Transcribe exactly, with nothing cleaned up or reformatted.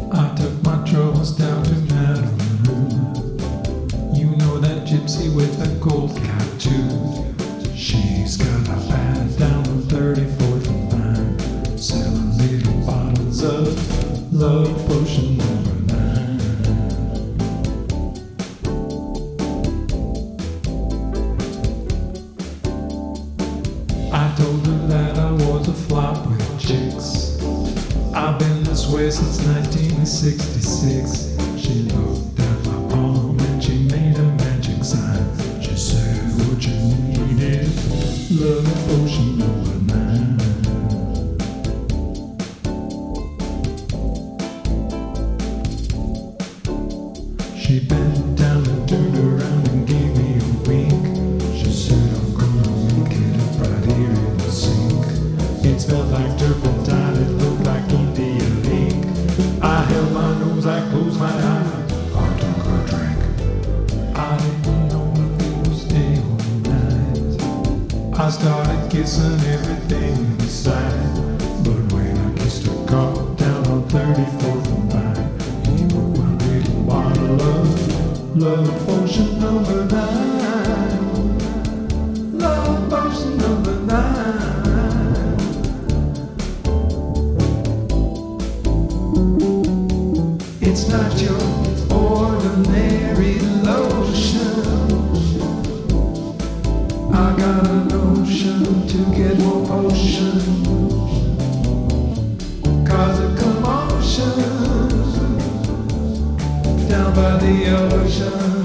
I took my troubles down to Mataroo. You know that gypsy with a gold cap tooth. She's got a pad down on thirty-fourth and Vine, selling little bottles of love potion number nine. I told her that I was a flop with chicks. I've been this way since nineteen sixty-six. She looked at my palm and she made a magic sign. She said, what you need is love potion number nine. She bent down and turned around and gave me a wink. She said, I'm gonna make it up right here in the sink. It smelled like turpentine, it looked like India ink. I held my nose, I closed my eyes, I took a drink. I didn't know if it was day or night. I started kissing everything in sight. But when I kissed a cop down on thirty-fourth and Vine, he broke my little bottle of love potion number nine. Love potion number nine. It's not your ordinary lotion. I got a notion to get more potion. Cause a commotion down by the ocean.